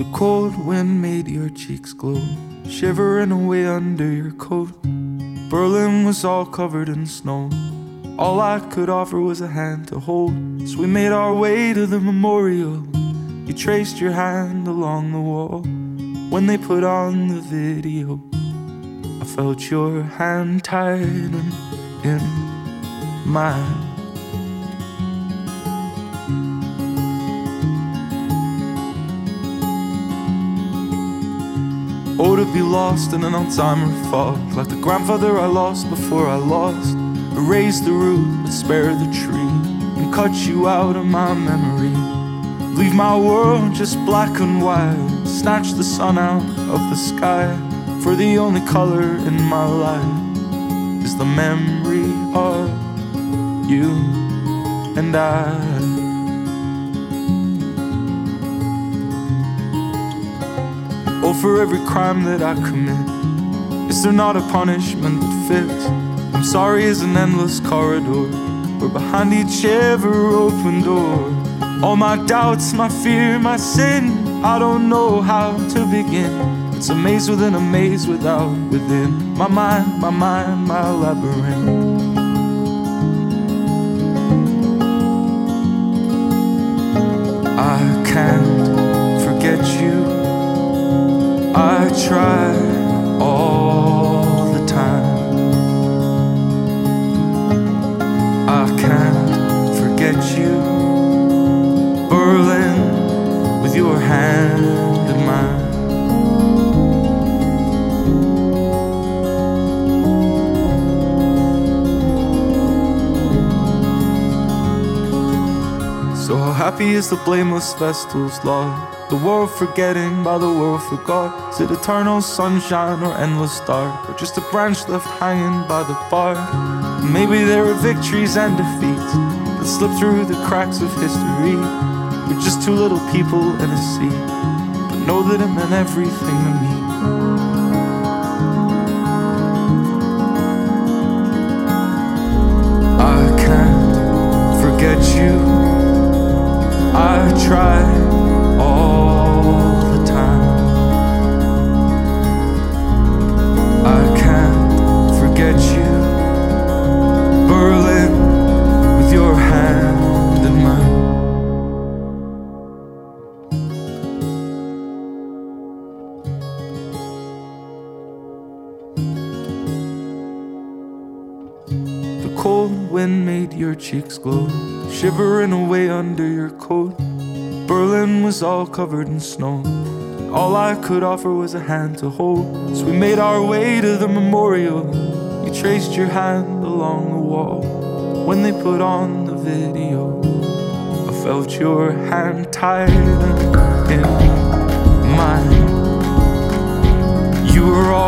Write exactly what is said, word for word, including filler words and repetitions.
The cold wind made your cheeks glow, shivering away under your coat. Berlin was all covered in snow. All I could offer was a hand to hold. So we made our way to the memorial. You traced your hand along the wall. When they put on the video, I felt your hand tighten in mine. Oh, to be lost in an Alzheimer fog, like the grandfather I lost before I lost. Erase the root, but spare the tree, and cut you out of my memory. Leave my world just black and white, snatch the sun out of the sky. For the only color in my life is the memory of you and I. Oh, for every crime that I commit, is there not a punishment that fits? I'm sorry is an endless corridor, where behind each ever open door, all my doubts, my fear, my sin, I don't know how to begin. It's a maze within a maze without within. My mind, my mind, my labyrinth. I can't forget you, I try all the time. I can't forget you, Berlin, with your hand in mine. So how happy is the blameless vestal's law? The world forgetting by the world forgot. Is it eternal sunshine or endless dark, or just a branch left hanging by the bark? Maybe there are victories and defeats that slip through the cracks of history. We're just two little people in a sea, but know that it meant everything to me. I can't forget you, I try all the time. I can't forget you, Berlin, with your hand in mine. The cold wind made your cheeks glow, shivering away under your coat. Berlin was all covered in snow. All I could offer was a hand to hold. So we made our way to the memorial. You traced your hand along the wall. When they put on the video, I felt your hand tighten in mine. You were all